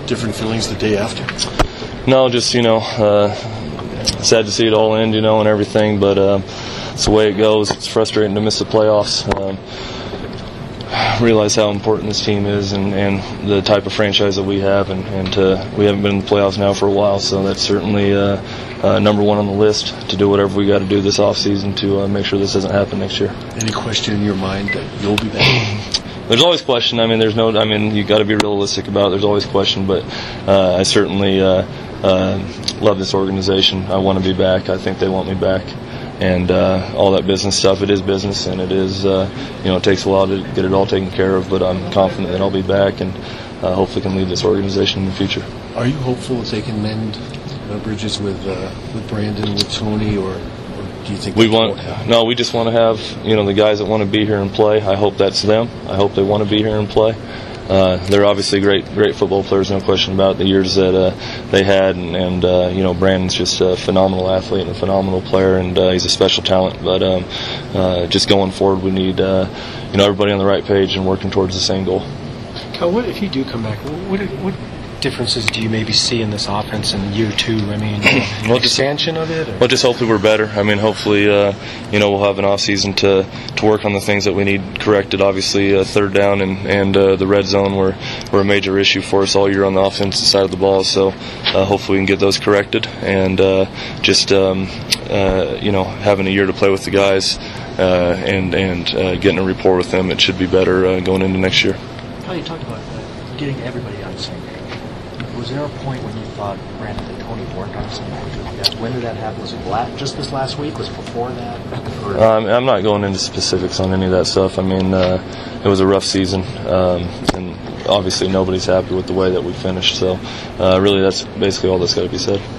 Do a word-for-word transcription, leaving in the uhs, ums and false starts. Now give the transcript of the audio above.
different feelings the day after? No, just, you know, uh, sad to see it all end, you know, and everything, but uh, it's the way it goes. It's frustrating to miss the playoffs. Um, realize how important this team is and, and the type of franchise that we have, and, and uh, we haven't been in the playoffs now for a while, so that's certainly uh, uh, number one on the list to do whatever we got to do this offseason to uh, make sure this doesn't happen next year. Any question in your mind that you'll be back? There's always question. I mean, there's no. I mean, you got to be realistic about it. There's always question, but uh, I certainly uh, uh, love this organization. I want to be back. I think they want me back, and uh, all that business stuff. It is business, and it is. Uh, you know, it takes a while to get it all taken care of. But I'm confident that I'll be back, and uh, hopefully can lead this organization in the future. Are you hopeful that they can mend uh, bridges with uh, with Brandon, with Tony, or? Do you think we want? No, we just want to have you know the guys that want to be here and play. I hope that's them. I hope they want to be here and play. Uh, they're obviously great, great football players, no question about it, the years that uh, they had, and, and uh, you know Brandon's just a phenomenal athlete and a phenomenal player, and uh, he's a special talent. But um, uh, just going forward, we need uh, you know everybody on the right page and working towards the same goal. Kyle, what if you do come back? What what differences do you maybe see in this offense in year two? I mean, well, expansion of it? Or? Well, just hopefully we're better. I mean, hopefully, uh, you know, we'll have an off season to to work on the things that we need corrected. Obviously, uh, third down and and uh, the red zone were were a major issue for us all year on the offensive side of the ball. So uh, hopefully we can get those corrected, and uh, just um, uh, you know having a year to play with the guys uh, and and uh, getting a rapport with them, it should be better uh, going into next year. How you talked about uh, getting everybody on the same page. Was there a point when you thought Brandon and Tony weren't on the same page? When did that happen? Was it la- just this last week? Was it before that? Or- um, I'm not going into specifics on any of that stuff. I mean, uh, it was a rough season, um, and obviously nobody's happy with the way that we finished. So, uh, really, that's basically all that's got to be said.